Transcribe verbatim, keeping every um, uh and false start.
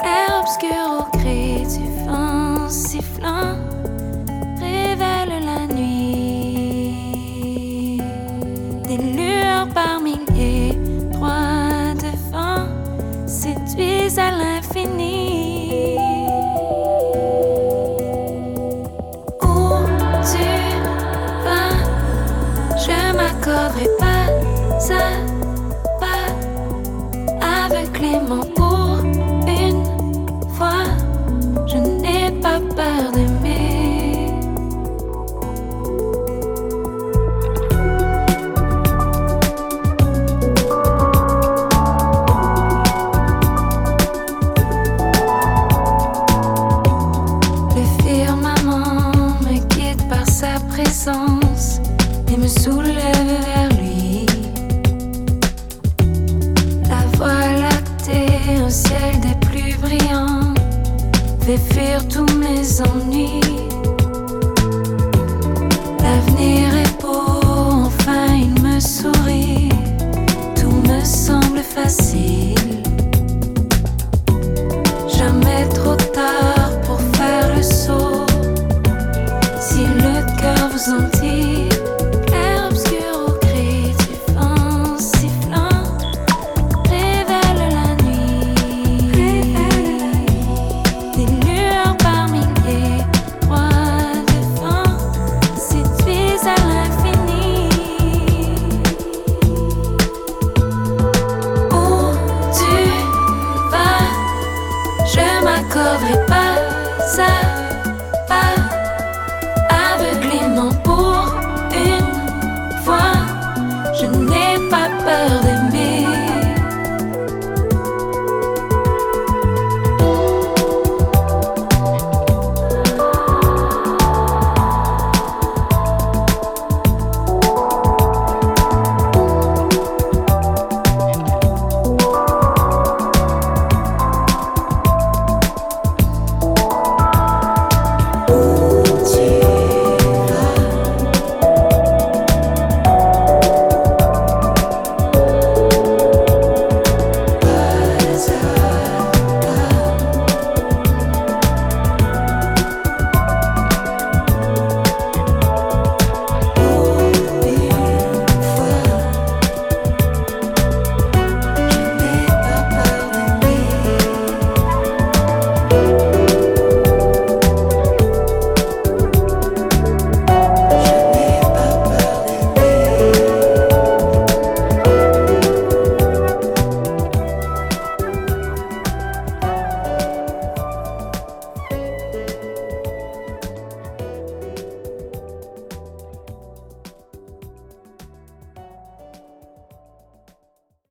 L'air obscur au cri du vent sifflant révèle la nuit. Des lueurs par milliers, droit devant, séduisent à l'infini. Où tu vas, je m'accorderai pas à pas aveuglément pour une fois. Je n'ai pas peur d'aimer. Le firmament me guide par sa présence et me soulève vers lui. La voie lactée, un ciel des plus brillants, fait fuir tous mes ennuis. L'avenir est beau, enfin il me sourit. Tout me semble facile.